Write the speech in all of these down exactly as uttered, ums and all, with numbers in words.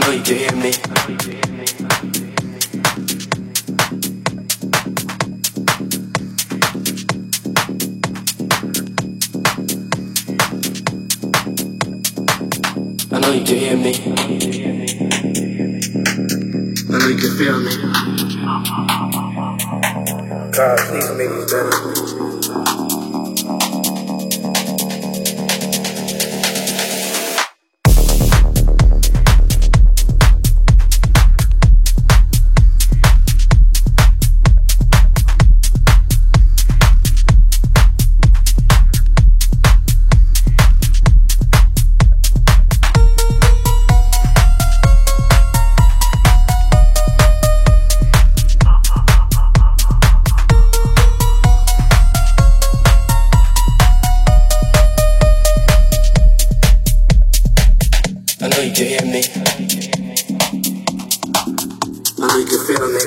know you can hear me. I know you can hear me. I know you can feel me. God, please make me better. I know you can hear me. I know you can feel me.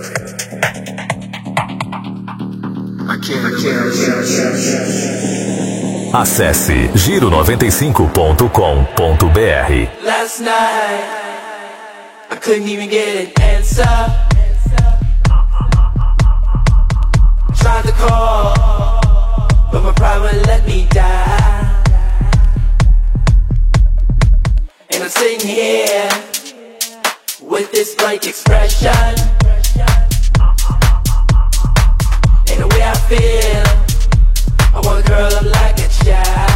I can't, I can't, I can't. Acesse giro noventa e cinco ponto com ponto b r. Last night I couldn't even get an answer. Tried to call, but my pride wouldn't let me die. And I'm sitting here with this blank expression. And the way I feel, I wanna curl up like a child.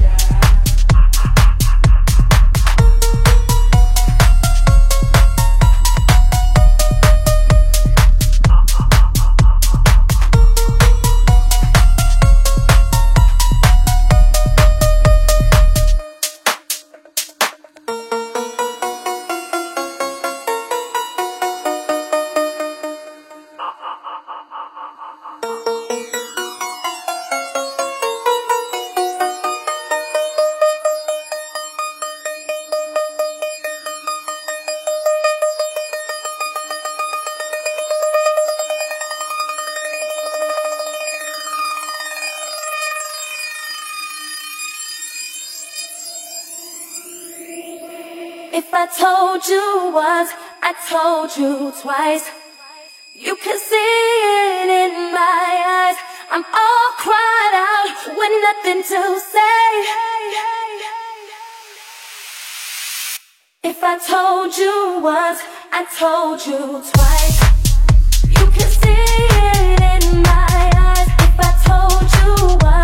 If I told you once, I told you twice. You can see it in my eyes. I'm all cried out with nothing to say. If I told you once, I told you twice. You can see it in my eyes. If I told you once,